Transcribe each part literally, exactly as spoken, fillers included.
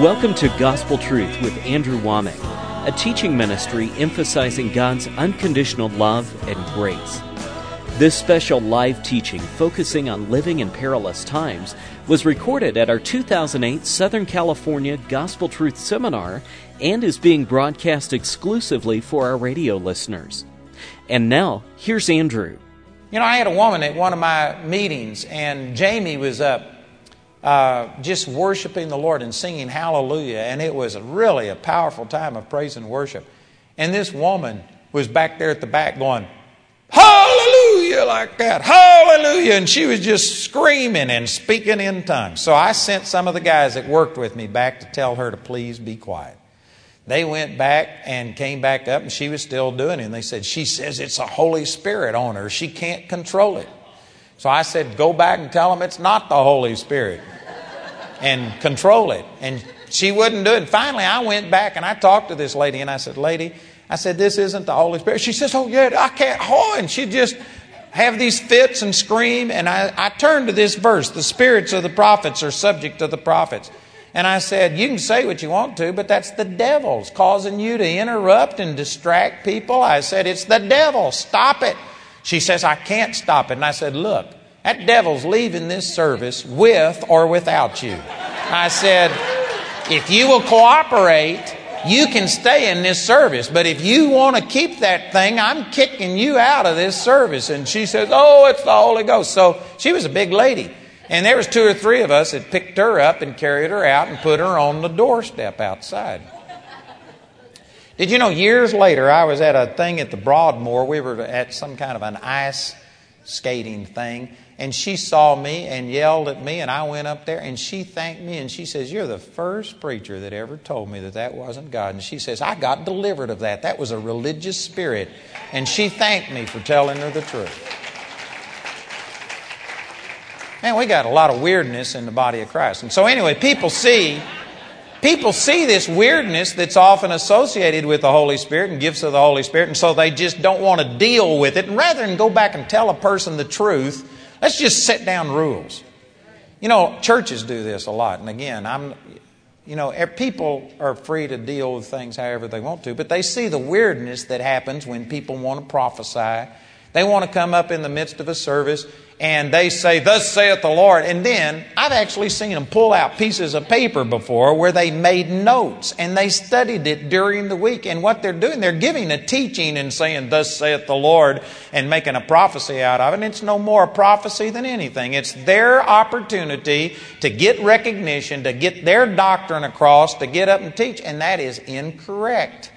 Welcome to Gospel Truth with Andrew Womack, a teaching ministry emphasizing God's unconditional love and grace. This special live teaching, focusing on living in perilous times, was recorded at our two thousand eight Southern California Gospel Truth Seminar and is being broadcast exclusively for our radio listeners. And now, here's Andrew. You know, I had a woman at one of my meetings, and Jamie was up uh, just worshiping the Lord and singing hallelujah, and it was really a powerful time of praise and worship. And this woman was back there at the back going, hallelujah, like that, hallelujah, and she was just screaming and speaking in tongues. So I sent some of the guys that worked with me back to tell her to please be quiet. They went back and came back up, and she was still doing it. And they said, she says it's a Holy Spirit on her. She can't control it. So I said, go back and tell them it's not the Holy Spirit and control it. And she wouldn't do it. And finally, I went back and I talked to this lady, and I said, lady, I said, this isn't the Holy Spirit. She says, oh, yeah, I can't. Oh, and she'd just have these fits and scream. And I, I turned to this verse, the spirits of the prophets are subject to the prophets. And I said, you can say what you want to, but that's the devil's causing you to interrupt and distract people. I said, it's the devil. Stop it. She says, I can't stop it. And I said, look, that devil's leaving this service with or without you. I said, if you will cooperate, you can stay in this service. But if you want to keep that thing, I'm kicking you out of this service. And she says, oh, it's the Holy Ghost. So she was a big lady. And there was two or three of us that picked her up and carried her out and put her on the doorstep outside. Did you know years later I was at a thing at the Broadmoor. We were at some kind of an ice skating thing. And she saw me and yelled at me, and I went up there and she thanked me. And she says, you're the first preacher that ever told me that that wasn't God. And she says, I got delivered of that. That was a religious spirit. And she thanked me for telling her the truth. Man, we got a lot of weirdness in the body of Christ. And so anyway, people see, people see this weirdness that's often associated with the Holy Spirit and gifts of the Holy Spirit, and so they just don't want to deal with it. And rather than go back and tell a person the truth, let's just set down rules. You know, churches do this a lot. And again, I'm, you know, people are free to deal with things however they want to, but they see the weirdness that happens when people want to prophesy. They want to come up in the midst of a service and they say, thus saith the Lord. And then I've actually seen them pull out pieces of paper before where they made notes and they studied it during the week. And what they're doing, they're giving a teaching and saying, thus saith the Lord, and making a prophecy out of it. And it's no more a prophecy than anything. It's their opportunity to get recognition, to get their doctrine across, to get up and teach. And that is incorrect.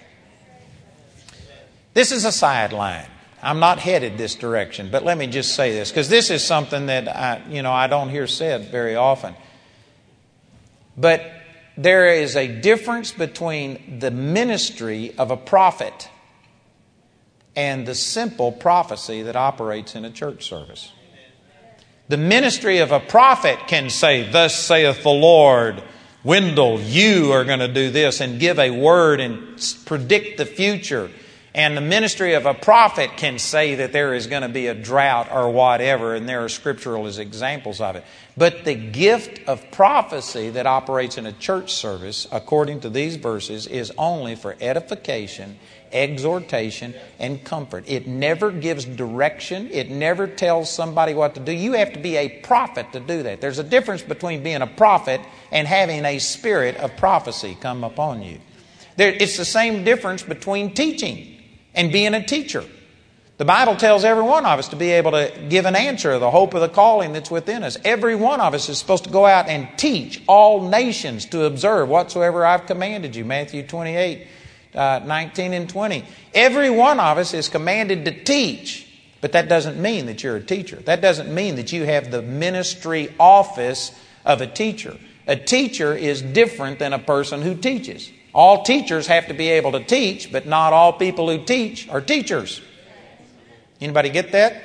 This is a sideline. I'm not headed this direction, but let me just say this, because this is something that I, you know, I don't hear said very often. But there is a difference between the ministry of a prophet and the simple prophecy that operates in a church service. The ministry of a prophet can say, thus saith the Lord, Wendell, you are going to do this, and give a word and predict the future. And the ministry of a prophet can say that there is going to be a drought or whatever, and there are scriptural examples of it. But the gift of prophecy that operates in a church service, according to these verses, is only for edification, exhortation, and comfort. It never gives direction. It never tells somebody what to do. You have to be a prophet to do that. There's a difference between being a prophet and having a spirit of prophecy come upon you. There, it's the same difference between teaching and being a teacher. The Bible tells every one of us to be able to give an answer of the hope of the calling that's within us. Every one of us is supposed to go out and teach all nations to observe whatsoever I've commanded you. Matthew twenty-eight, uh, nineteen and twenty. Every one of us is commanded to teach, but that doesn't mean that you're a teacher. That doesn't mean that you have the ministry office of a teacher. A teacher is different than a person who teaches. All teachers have to be able to teach, but not all people who teach are teachers. Anybody get that?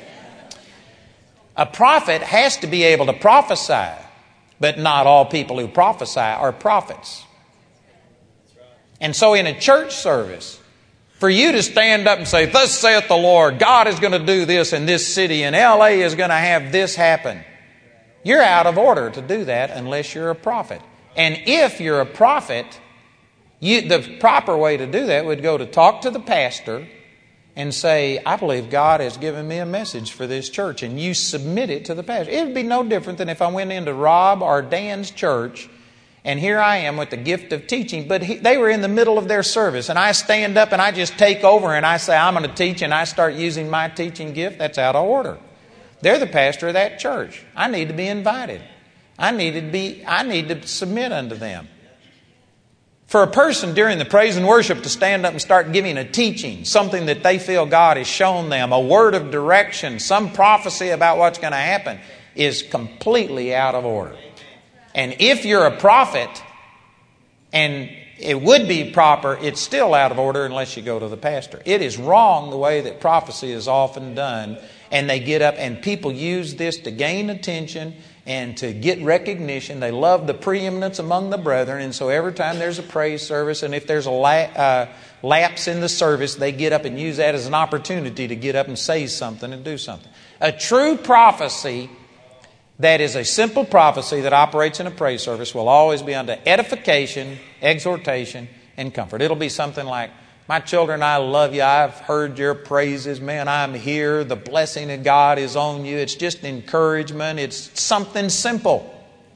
A prophet has to be able to prophesy, but not all people who prophesy are prophets. And so in a church service, for you to stand up and say, thus saith the Lord, God is going to do this in this city, and L A is going to have this happen, you're out of order to do that unless you're a prophet. And if you're a prophet, you, the proper way to do that would go to talk to the pastor and say, I believe God has given me a message for this church. And you submit it to the pastor. It would be no different than if I went into Rob or Dan's church, and here I am with the gift of teaching, but he, they were in the middle of their service, and I stand up and I just take over and I say, I'm going to teach, and I start using my teaching gift. That's out of order. They're the pastor of that church. I need to be invited. I need to be, I need to submit unto them. For a person during the praise and worship to stand up and start giving a teaching, something that they feel God has shown them, a word of direction, some prophecy about what's going to happen, is completely out of order. And if you're a prophet, and it would be proper, it's still out of order unless you go to the pastor. It is wrong the way that prophecy is often done, and they get up and people use this to gain attention and to get recognition. They love the preeminence among the brethren, and so every time there's a praise service, and if there's a la- uh, lapse in the service, they get up and use that as an opportunity to get up and say something and do something. A true prophecy that is a simple prophecy that operates in a praise service will always be unto edification, exhortation, and comfort. It'll be something like, my children, I love you. I've heard your praises. Man, I'm here. The blessing of God is on you. It's just encouragement. It's something simple.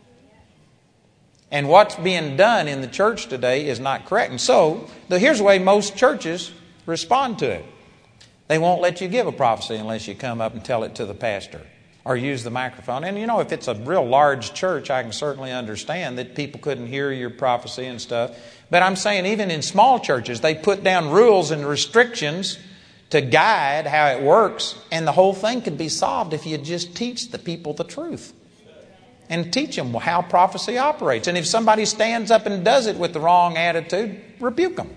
And what's being done in the church today is not correct. And so, the, here's the way most churches respond to it. They won't let you give a prophecy unless you come up and tell it to the pastor or use the microphone. And you know, if it's a real large church, I can certainly understand that people couldn't hear your prophecy and stuff. But I'm saying even in small churches, they put down rules and restrictions to guide how it works. And the whole thing could be solved if you just teach the people the truth. And teach them how prophecy operates. And if somebody stands up and does it with the wrong attitude, rebuke them.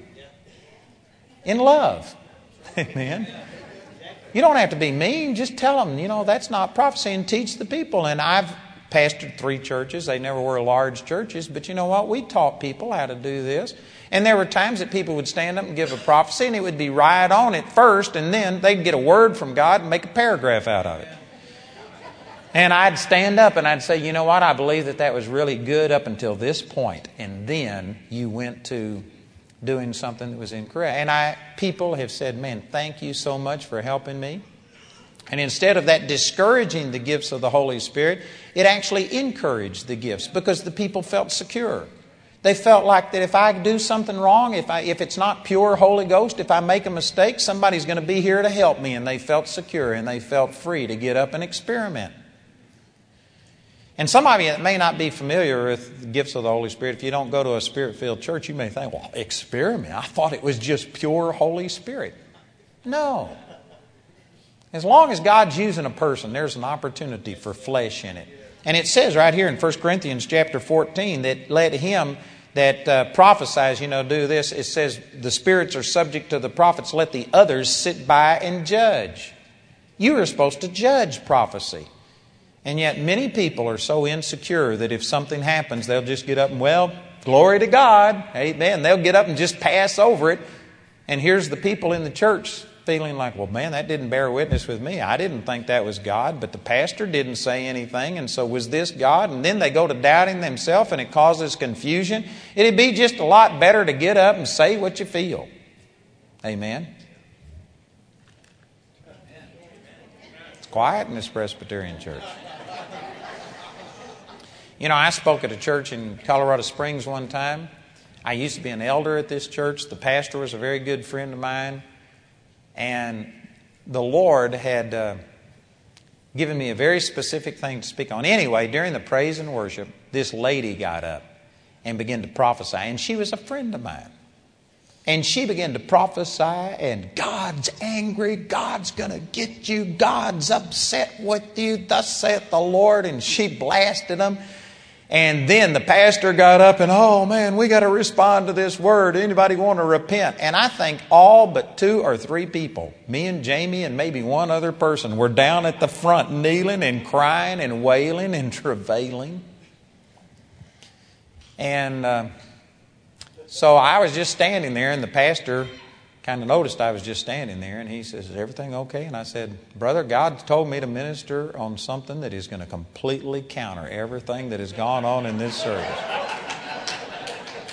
In love. Amen. You don't have to be mean. Just tell them, you know, that's not prophecy, and teach the people. And I've pastored three churches. They never were large churches. But you know what? We taught people how to do this. And there were times that people would stand up and give a prophecy, and it would be right on at first, and then they'd get a word from God and make a paragraph out of it. And I'd stand up and I'd say, you know what? I believe that that was really good up until this point. And then you went to doing something that was incorrect. And I, people have said, man, thank you so much for helping me. And instead of that discouraging the gifts of the Holy Spirit, it actually encouraged the gifts because the people felt secure. They felt like that if I do something wrong, if I, if it's not pure Holy Ghost, if I make a mistake, somebody's going to be here to help me. And they felt secure and they felt free to get up and experiment. And some of you that may not be familiar with the gifts of the Holy Spirit, if you don't go to a Spirit-filled church, you may think, well, experiment. I thought it was just pure Holy Spirit. No. As long as God's using a person, there's an opportunity for flesh in it. And it says right here in First Corinthians chapter fourteen that let him that uh, prophesies, you know, do this. It says the spirits are subject to the prophets. Let the others sit by and judge. You are supposed to judge prophecy. And yet many people are so insecure that if something happens, they'll just get up and, well, glory to God. Amen. They'll get up and just pass over it. And here's the people in the church feeling like, well, man, that didn't bear witness with me. I didn't think that was God, but the pastor didn't say anything. And so was this God? And then they go to doubting themselves and it causes confusion. It'd be just a lot better to get up and say what you feel. Amen. It's quiet in this Presbyterian church. You know, I spoke at a church in Colorado Springs one time. I used to be an elder at this church. The pastor was a very good friend of mine. And the Lord had uh, given me a very specific thing to speak on. Anyway, during the praise and worship, this lady got up and began to prophesy. And she was a friend of mine. And she began to prophesy, and God's angry, God's going to get you, God's upset with you, thus saith the Lord. And she blasted them. And then the pastor got up and, oh man, we got to respond to this word. Anybody want to repent? And I think all but two or three people, me and Jamie and maybe one other person, were down at the front kneeling and crying and wailing and travailing. And uh, so I was just standing there, and the pastor kind of noticed I was just standing there, and he says, is everything okay? And I said, brother, God told me to minister on something that is going to completely counter everything that has gone on in this service.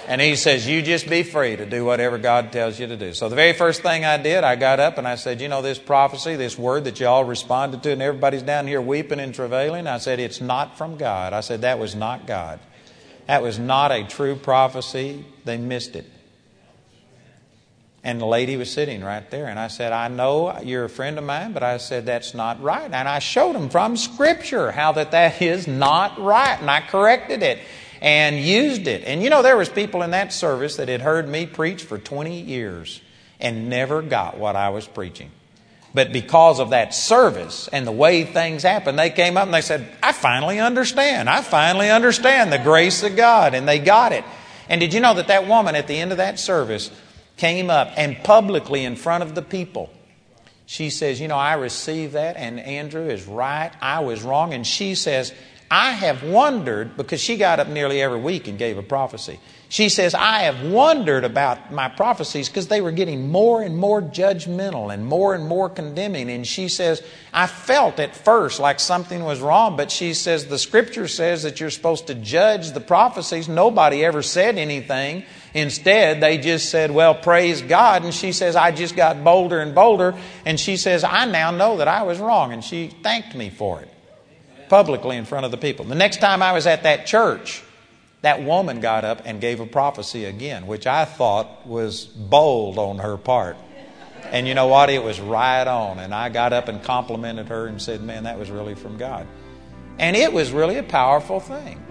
And he says, you just be free to do whatever God tells you to do. So the very first thing I did, I got up and I said, you know, this prophecy, this word that you all responded to, and everybody's down here weeping and travailing, I said, it's not from God. I said, that was not God. That was not a true prophecy. They missed it. And the lady was sitting right there. And I said, I know you're a friend of mine, but I said, that's not right. And I showed them from Scripture how that that is not right. And I corrected it and used it. And you know, there was people in that service that had heard me preach for twenty years and never got what I was preaching. But because of that service and the way things happened, they came up and they said, I finally understand. I finally understand the grace of God. And they got it. And did you know that that woman at the end of that service came up and publicly in front of the people, she says, you know, I received that and Andrew is right. I was wrong. And she says, I have wondered, because she got up nearly every week and gave a prophecy. She says, I have wondered about my prophecies because they were getting more and more judgmental and more and more condemning. And she says, I felt at first like something was wrong, but she says, the Scripture says that you're supposed to judge the prophecies. Nobody ever said anything. Instead, they just said, well, praise God. And she says, I just got bolder and bolder. And she says, I now know that I was wrong. And she thanked me for it publicly in front of the people. The next time I was at that church, that woman got up and gave a prophecy again, which I thought was bold on her part. And you know what? It was right on. And I got up and complimented her and said, man, that was really from God. And it was really a powerful thing.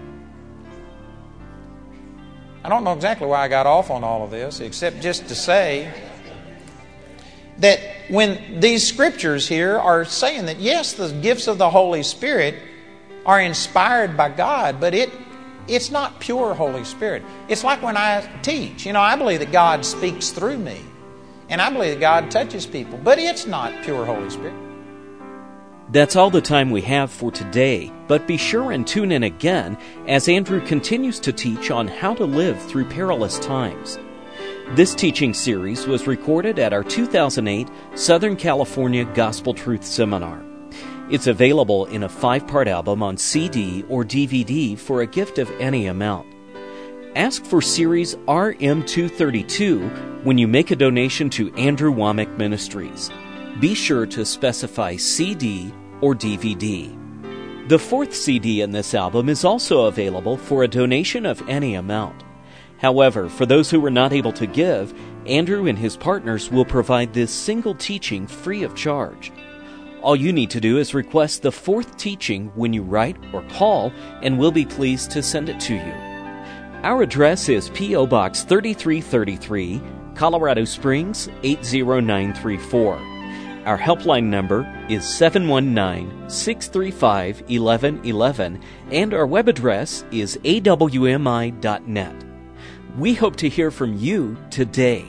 I don't know exactly why I got off on all of this, except just to say that when these scriptures here are saying that, yes, the gifts of the Holy Spirit are inspired by God, but it it's not pure Holy Spirit. It's like when I teach. You know, I believe that God speaks through me. And I believe that God touches people. But it's not pure Holy Spirit. That's all the time we have for today. But be sure and tune in again as Andrew continues to teach on how to live through perilous times. This teaching series was recorded at our two thousand eight Southern California Gospel Truth Seminar. It's available in a five-part album on C D or D V D for a gift of any amount. Ask for series R M two thirty-two when you make a donation to Andrew Wommack Ministries. Be sure to specify C D or D V D. The fourth C D in this album is also available for a donation of any amount. However, for those who were not able to give, Andrew and his partners will provide this single teaching free of charge. All you need to do is request the fourth teaching when you write or call, and we'll be pleased to send it to you. Our address is P O Box thirty-three thirty-three, Colorado Springs eight zero nine three four. Our helpline number is seven one nine, six three five, one one one one, and our web address is A W M I dot net. We hope to hear from you today.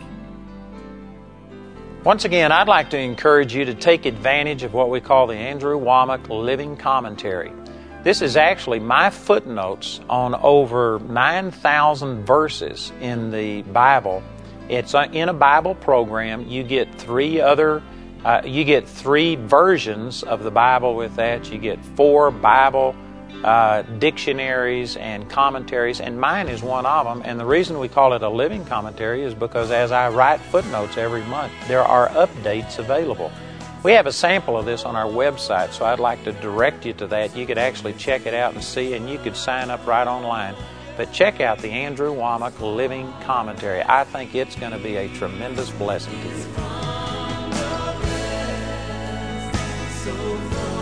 Once again, I'd like to encourage you to take advantage of what we call the Andrew Wommack Living Commentary. This is actually my footnotes on over nine thousand verses in the Bible. It's in a Bible program. You get three other, uh, you get three versions of the Bible with that. You get four Bible uh, dictionaries and commentaries, and mine is one of them. And the reason we call it a living commentary is because as I write footnotes every month, there are updates available. We have a sample of this on our website, so I'd like to direct you to that. You could actually check it out and see, and you could sign up right online. But check out the Andrew Wommack Living Commentary. I think it's going to be a tremendous blessing to you.